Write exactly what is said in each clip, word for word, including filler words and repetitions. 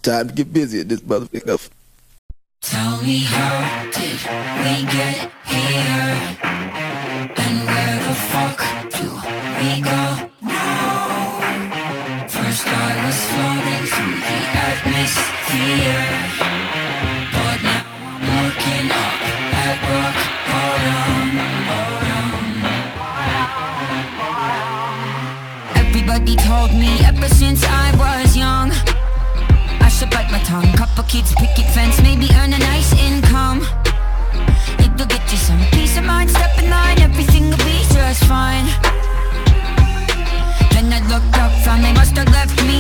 Time to get busy at this motherfucker. Tell me, how did we get here? And where the fuck do we go now? First I was floating through the atmosphere, but now I'm looking up at rock bottom, bottom. Everybody told me ever since I was young I should bite my tongue, couple kids, picket fence, maybe earn a nice income. It'll get you some peace of mind, step in line, everything will be just fine. Then I looked up, found they must have left me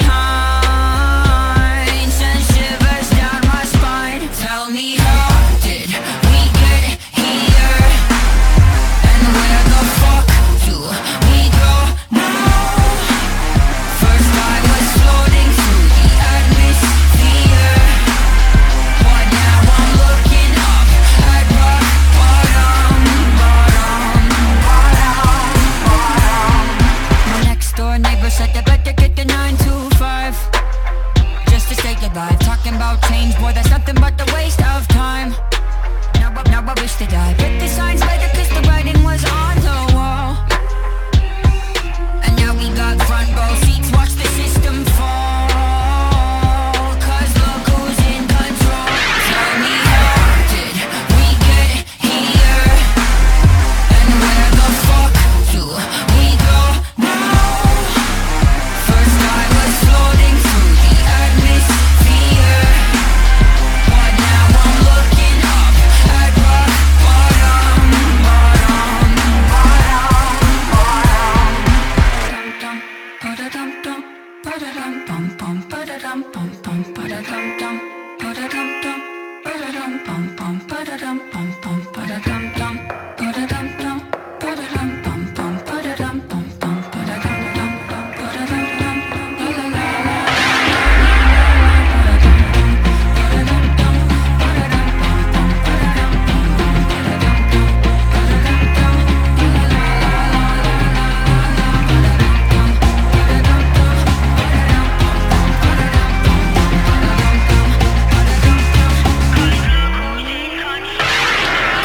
behind. Sent shivers down my spine. Tell me, how did we get here? And where the fuck do we go now? First I was floating through the atmosphere, but now I'm looking up at rock bottom, bottom, bottom, bottom. My next door neighbor said I better get the nine to five just to stay alive. Talking about change, boy, that's nothing but a waste of time. Now I, now I wish that I read the signs better, cause the writing was on the wall. And now we got front row seats, watch the system fall, cause look who's in control. Tell me, how did we get here? And where the fuck do we go now? First I was floating through the atmosphere, but now I'm looking up at rock bottom, bottom, bottom, bottom. Ba-da-dum, bum, bum, ba-da-dum, dum, ba-da-dum, dum, ba-da-dum, bum, bum, ba-da-dum, bum, bum, ba-da-dum, dum, ba-da-dum, dum, ba-da-dum, bum, bum, ba-da-dum, bum, bum, ba-da-dum, dum, ba-da-dum, dum, la la la la, ba-da-dum, dum, ba-da-dum, bum, bum, ba-da-dum, bum, bum, ba-da-dum, dum, ba-da-dum, dum, la la la la la, ba-da-dum, dum.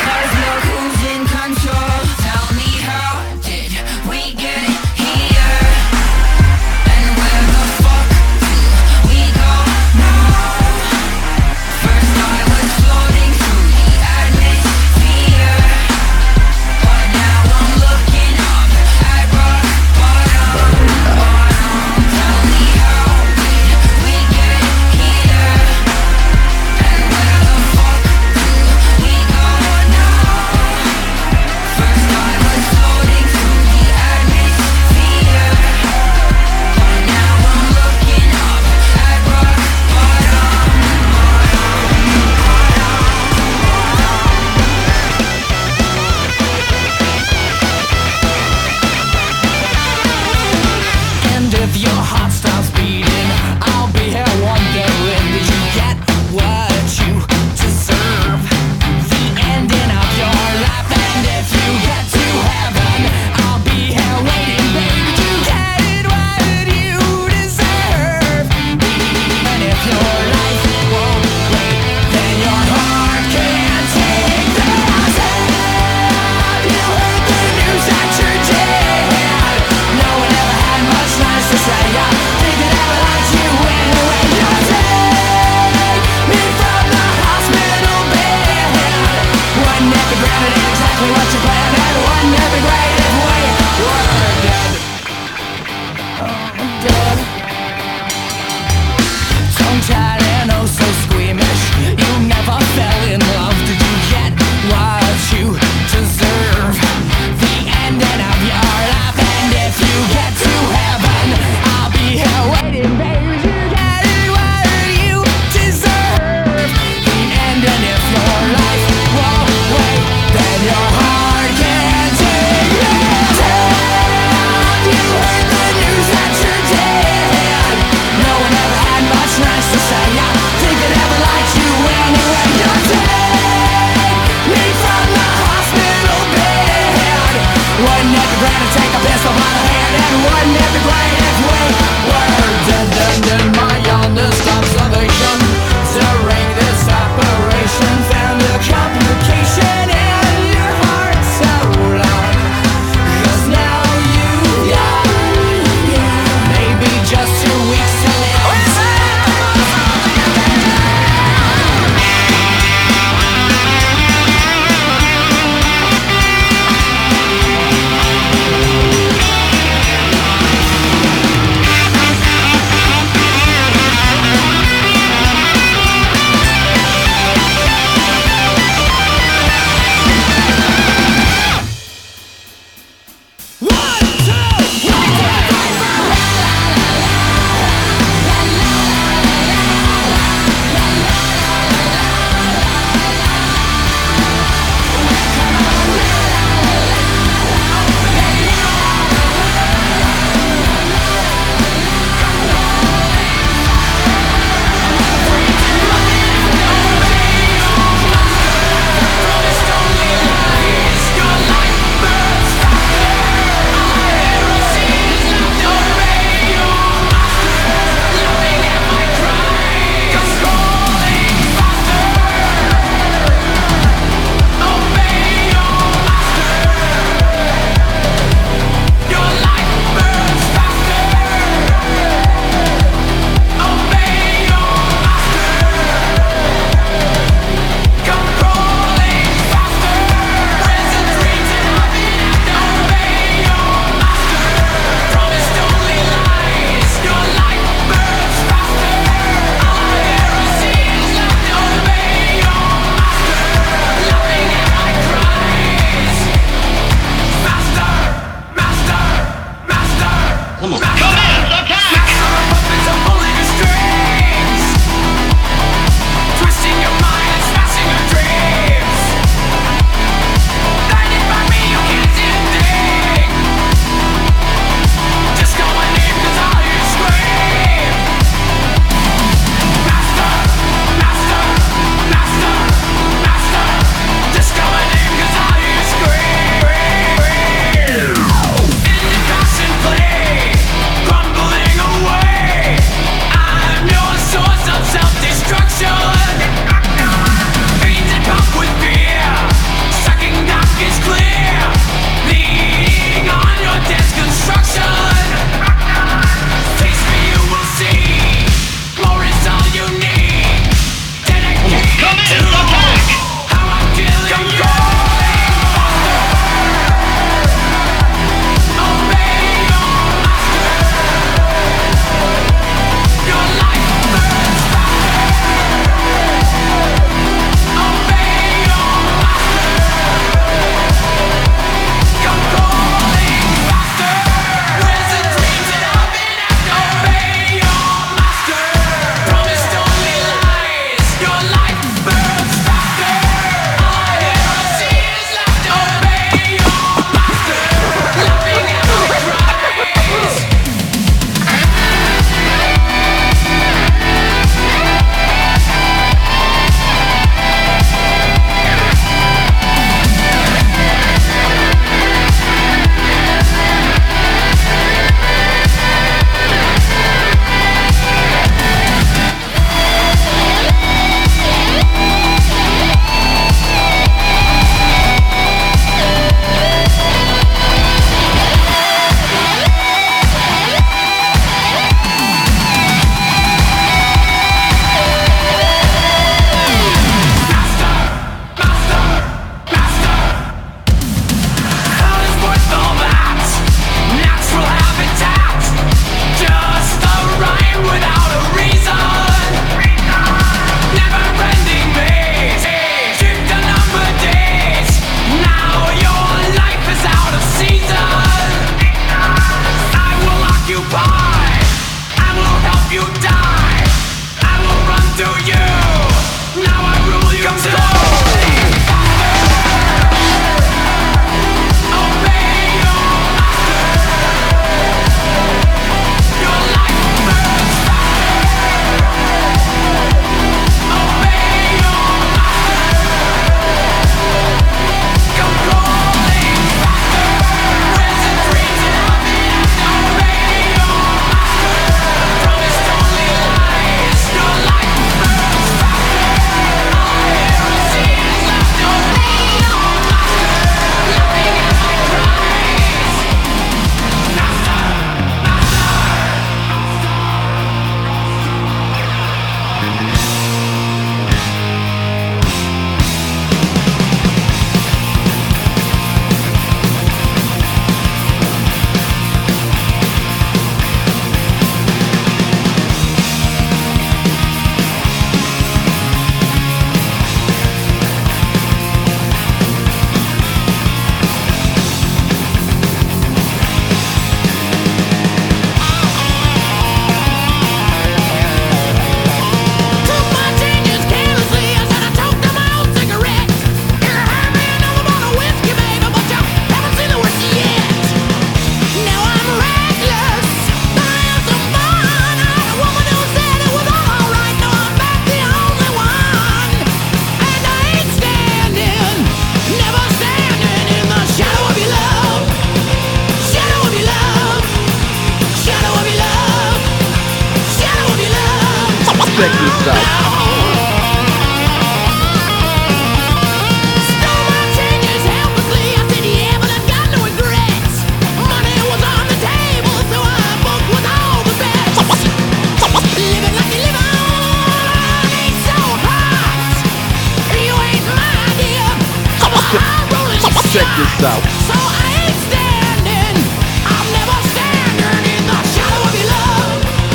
this south. So I ain't standing, I'm never standing in the shadow of your love.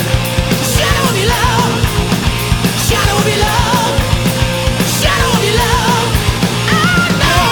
Shadow of your love. Shadow of your love. Shadow of your love. I know.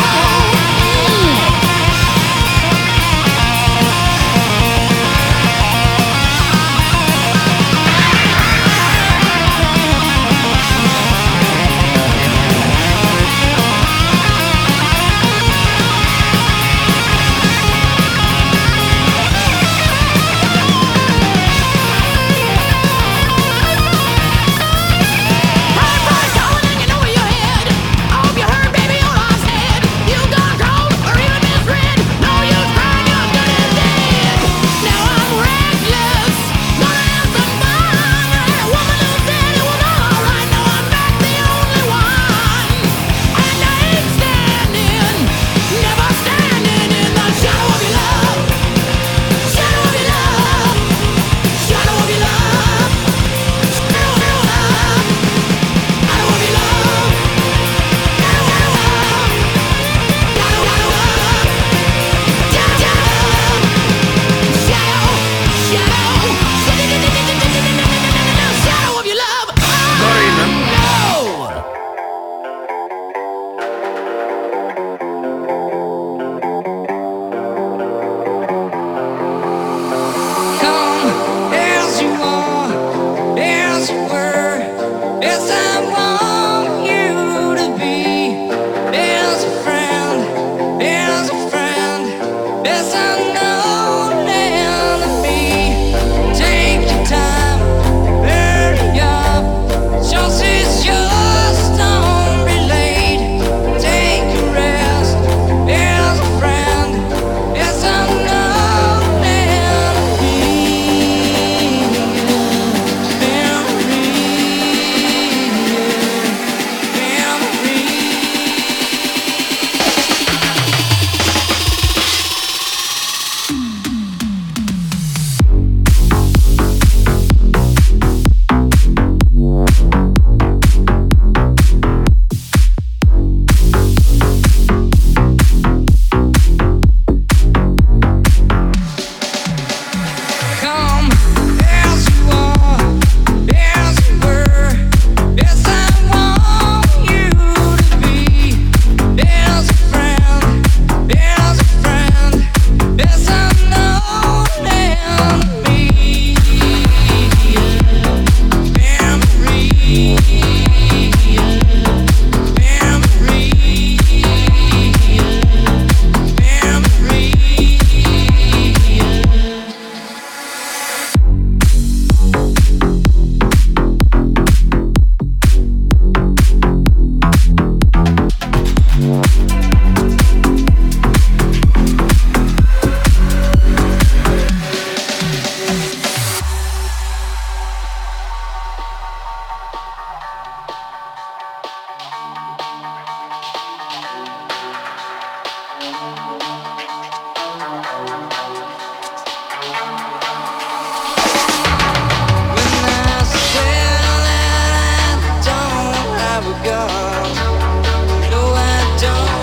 No, I don't.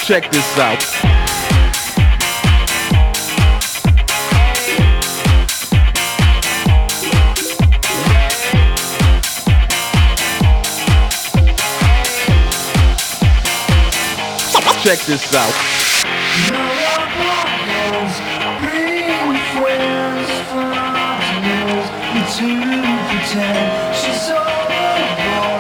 Check this out. Check this out. She's overboard,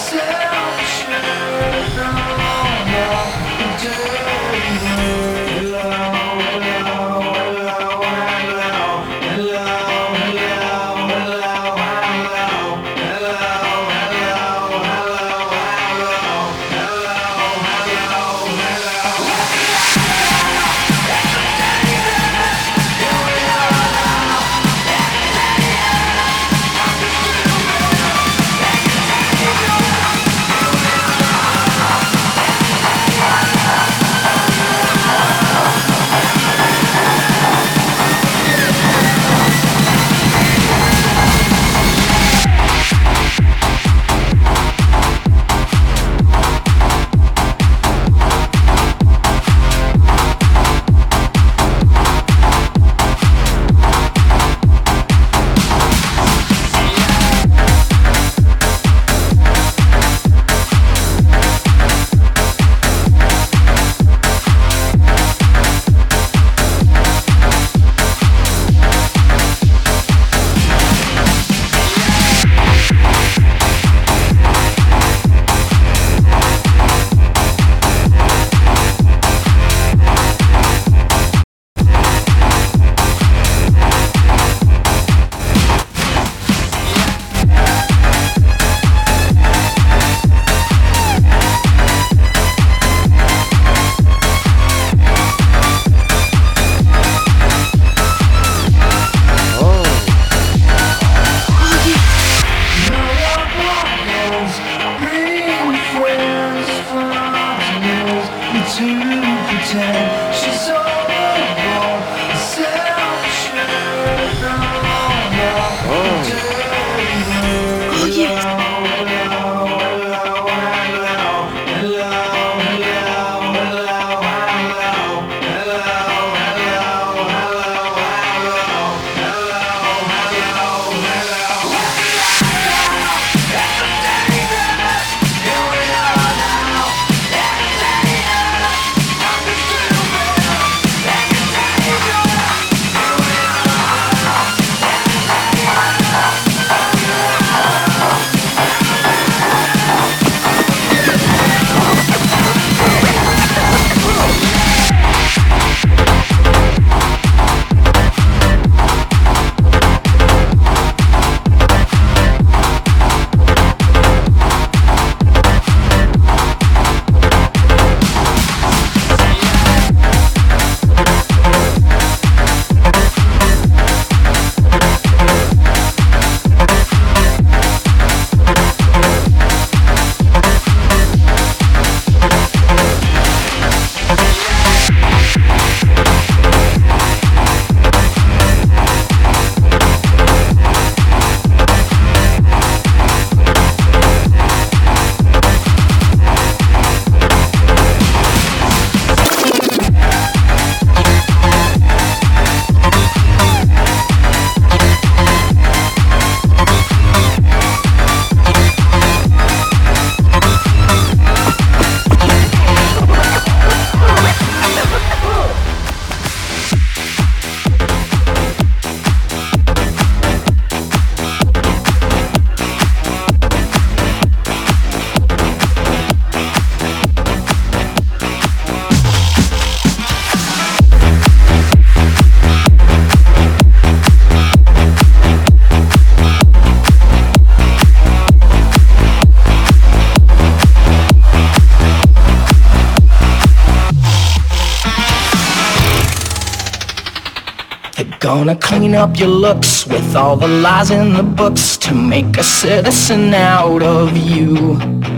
Gonna clean up your looks with all the lies in the books to make a citizen out of you.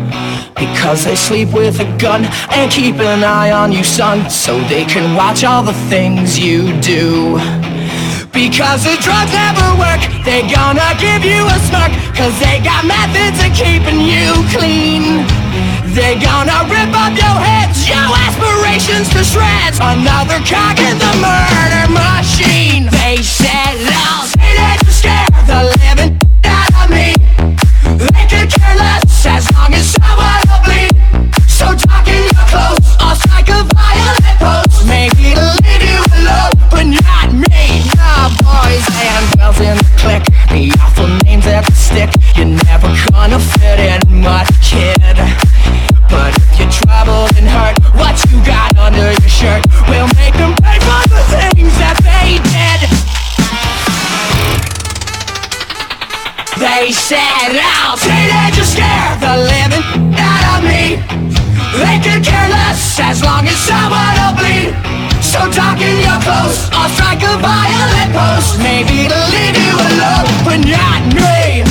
Because they sleep with a gun and keep an eye on you, son, so they can watch all the things you do. Because the drugs never work, they gonna give you a smirk, cause they got methods of keeping you clean. They gonna rip up your heads, your aspirations to shreds. Another cog in the murder machine. They said I'll say that to scare the living out of me. They could care less as long as someone will bleed. So talking your close, I'll strike a violent pose. Maybe to leave you alone, but not me. Nah, boys and girls in the clique, the awful names that stick. You're never gonna fit in much, kid. But if you're troubled and hurt, what you got under your shirt will make them pay for the things that they did. They said I'll teenage to scare the living out of me. They could care less as long as someone will bleed. So talking your close, I'll strike a violent pose. Maybe to leave you alone, but not me.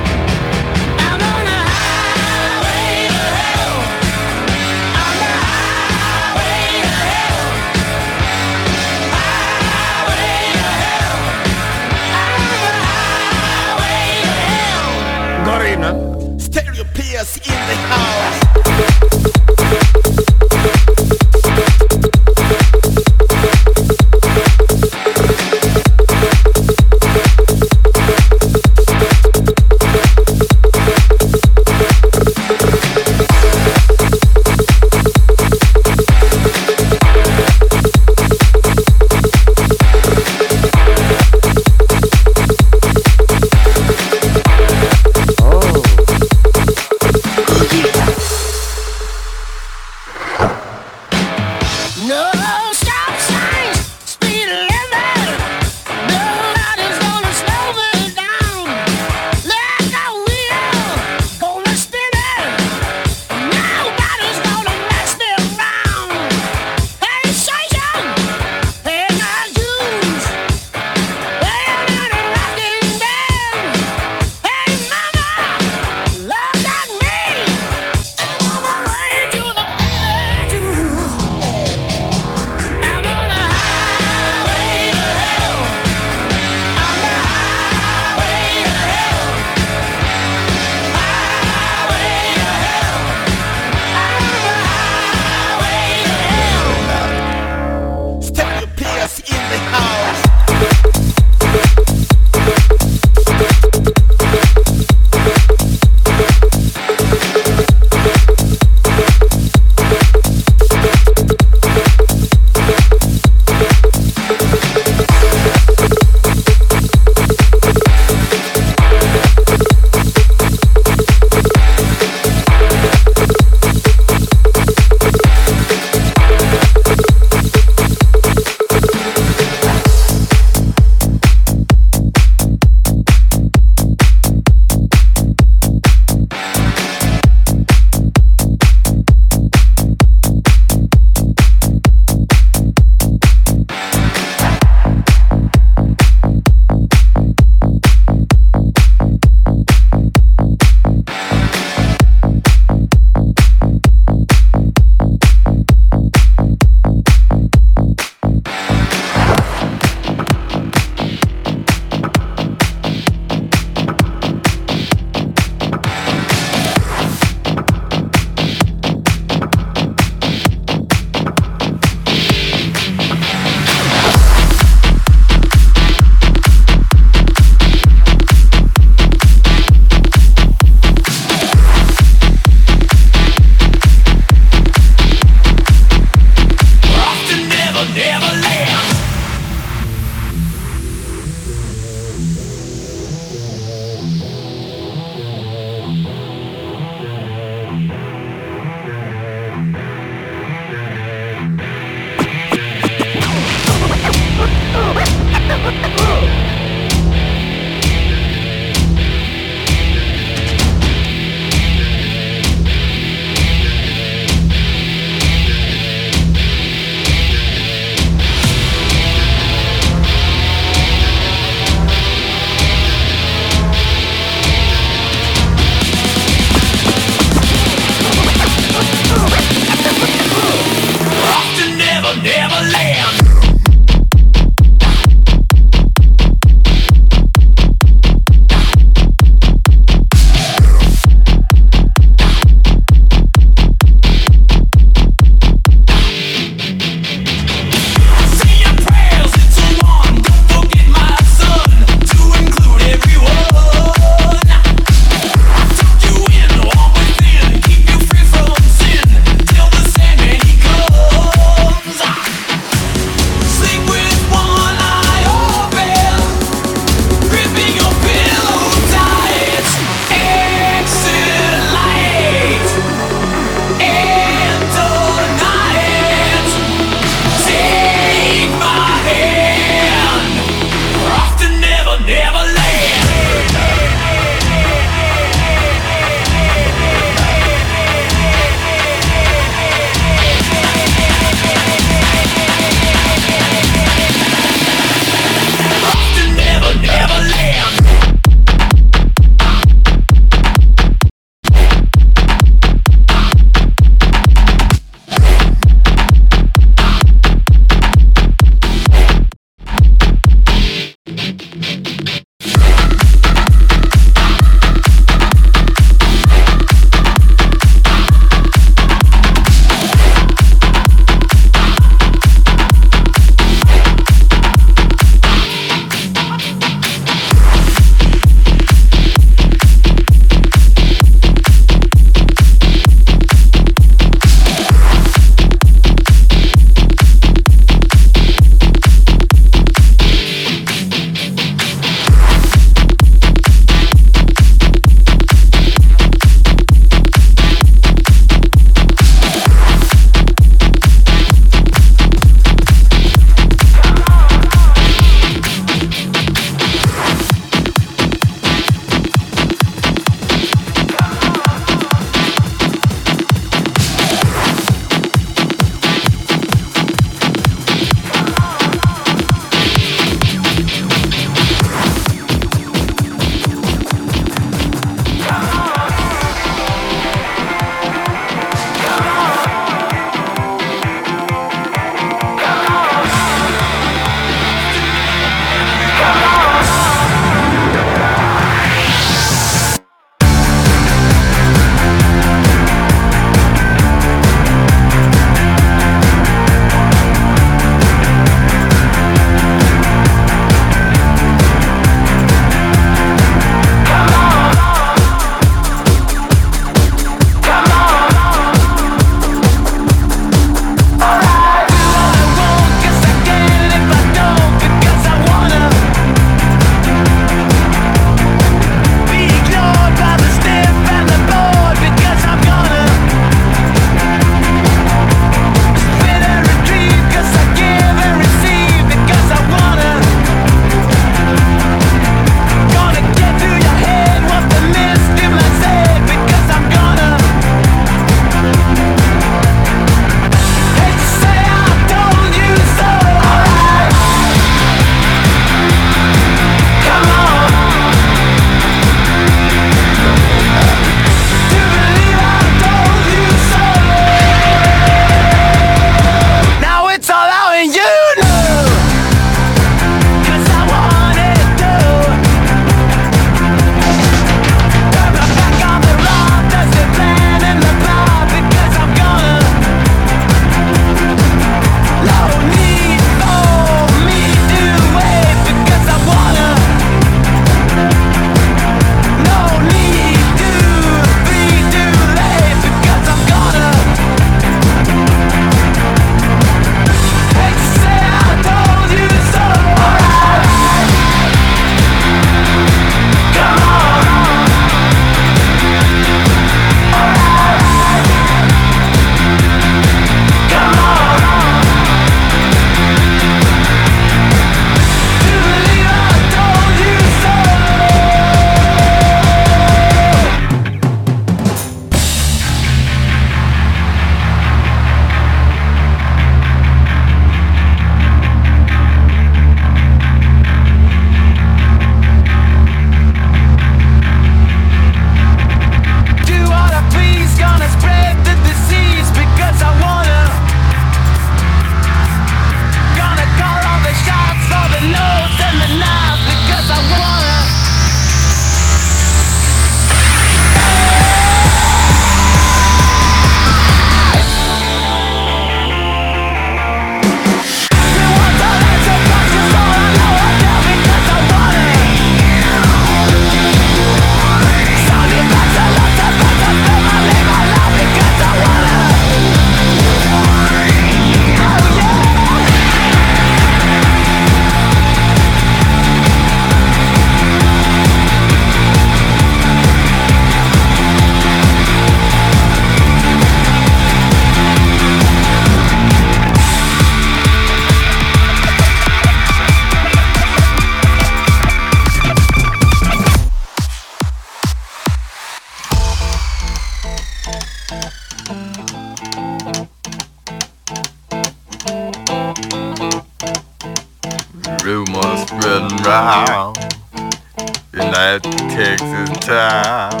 rumors spreading round United Texas town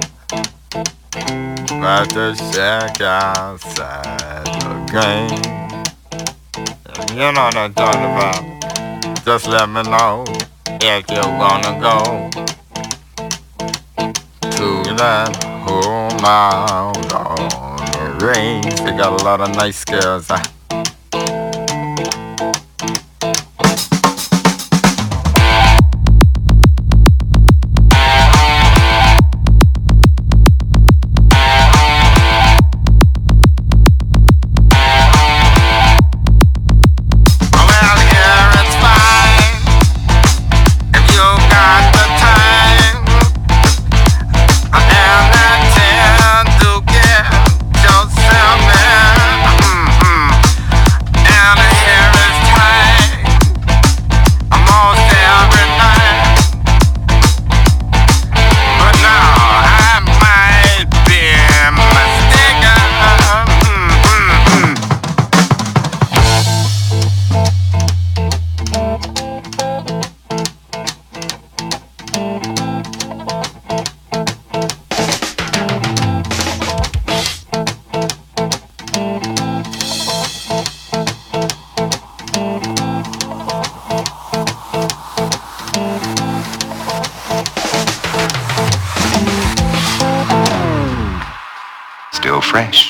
about the shack outside the game. You know what I'm talking about. Just let me know if you wanna go to that home out on the range. They got a lot of nice girls. Huh? Still fresh.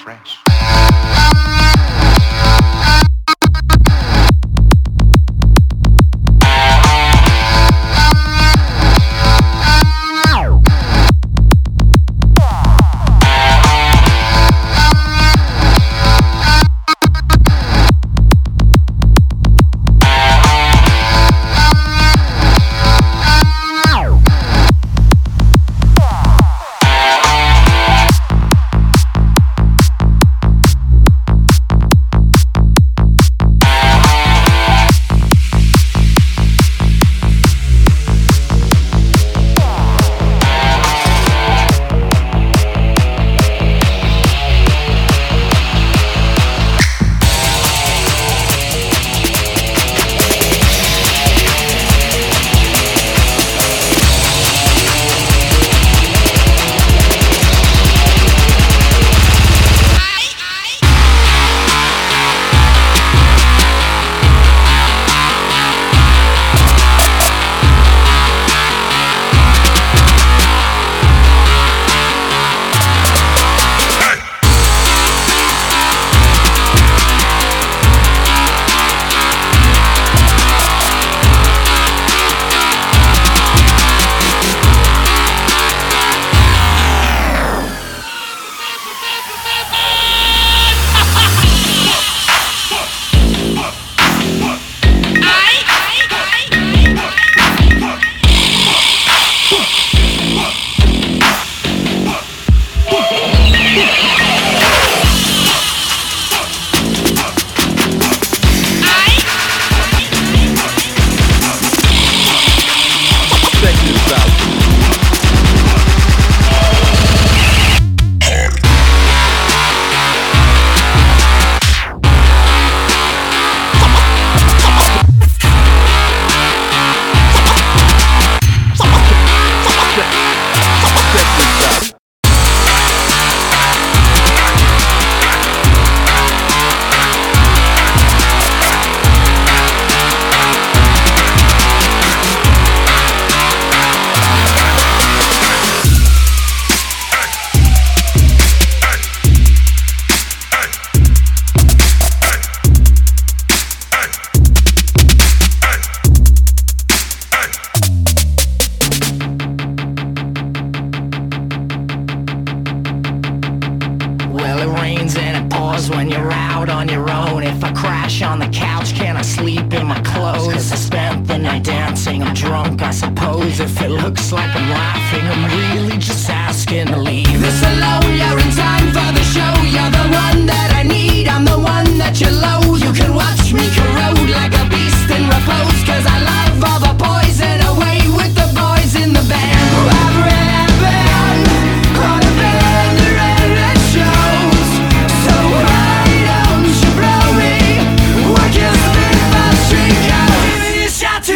When you're out on your own, if I crash on the couch, can I sleep in my clothes? Cause I spent the night dancing, I'm drunk I suppose. If it looks like I'm laughing, I'm really just asking to leave this alone. You're in time for the show, you're the one that I need, I'm the one that you loathe. You can watch me corrode like a beast in repose, cause I love all the poison away with the boys in the band who have really been on a band red shows. So why don't you blow me? What gives me the street? Shot to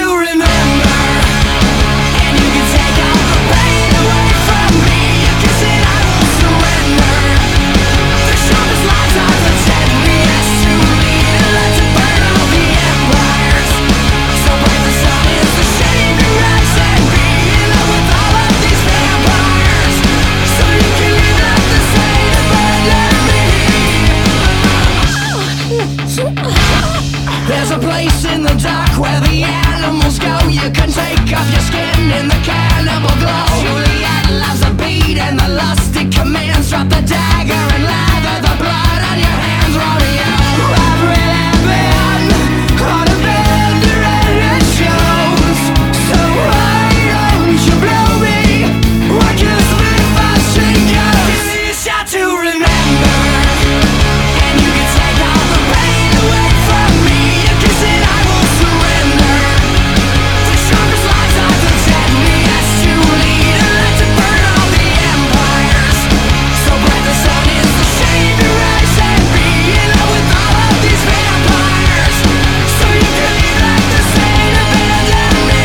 There's a place in the dark where the animals go. You can take off your skin in the cannibal glow. Juliet loves a beat and the lust it commands. Drop the dagger and lather the blood on your hands. Rodeo, I've really been on a bender and it shows. So why don't you blow me? What gives me fashion goes? Give me a shot to remember. And you can take all the pain away from me. You can say I will surrender. The sharpest lies are the deadliest to lead. And let it burn all the empires. So bright the sun is the shade to rise and be in love with all of these vampires. So you can leave like the saint, abandon me.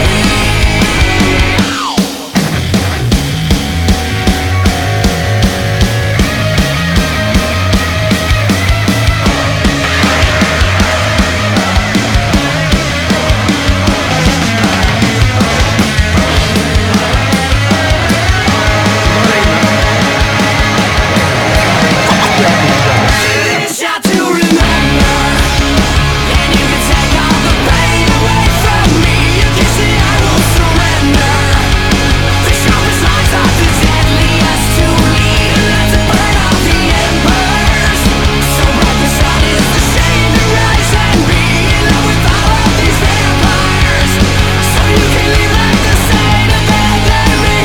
Shot to remember. And you can take all the pain away from me. You can say I will surrender. The sharpest lies are the deadliest to lead. And let it burn all the embers. So bright the sun is the shade to rise and be in love with all of these vampires. So you can leave like the saint, abandon me.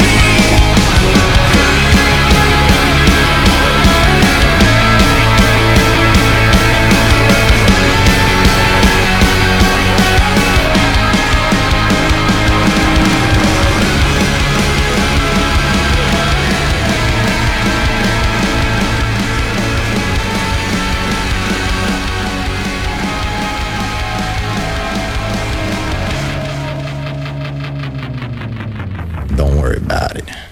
Don't worry about it.